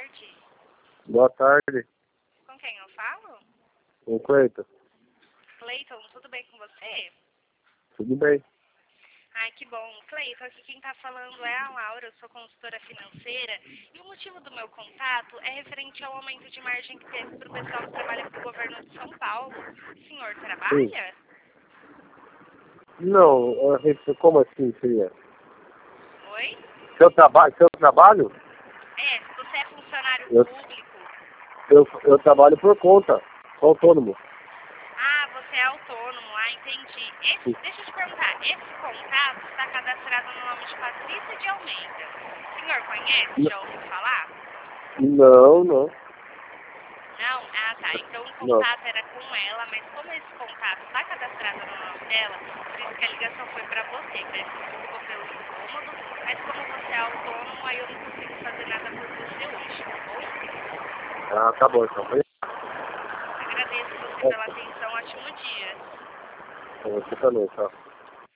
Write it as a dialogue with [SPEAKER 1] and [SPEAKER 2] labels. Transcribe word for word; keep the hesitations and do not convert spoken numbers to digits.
[SPEAKER 1] tarde.
[SPEAKER 2] Boa tarde.
[SPEAKER 1] Com quem eu falo?
[SPEAKER 2] Com o Cleiton.
[SPEAKER 1] Cleiton, tudo bem com você?
[SPEAKER 2] Tudo bem.
[SPEAKER 1] Ai, que bom. Cleiton, aqui quem está falando é a Laura, eu sou consultora financeira e o motivo do meu contato é referente ao aumento de margem que teve para o pessoal que trabalha para o governo de São Paulo. O senhor trabalha?
[SPEAKER 2] Sim. Não, a gente- como assim seria?
[SPEAKER 1] Oi?
[SPEAKER 2] Seu, traba seu trabalho?
[SPEAKER 1] É, você é funcionário
[SPEAKER 2] Eu,
[SPEAKER 1] público.
[SPEAKER 2] eu, eu trabalho por conta, sou autônomo.
[SPEAKER 1] Ah, você é autônomo. Ah, entendi. Esse, deixa eu te perguntar, esse contato está cadastrado no nome de Patrícia de Almeida. O senhor conhece? Já ouviu falar?
[SPEAKER 2] Não, não.
[SPEAKER 1] Não? Ah, tá. Então o
[SPEAKER 2] Não.
[SPEAKER 1] contato era com ela, mas como esse contato está cadastrado no nome dela, por isso que a ligação foi para você. Peço desculpa pelo incômodo, mas como você é autônomo, aí eu não consigo fazer nada por você hoje, tá bom?
[SPEAKER 2] Ah, tá bom então.
[SPEAKER 1] Agradeço você pela atenção. Ótimo dia.
[SPEAKER 2] Você também, tá?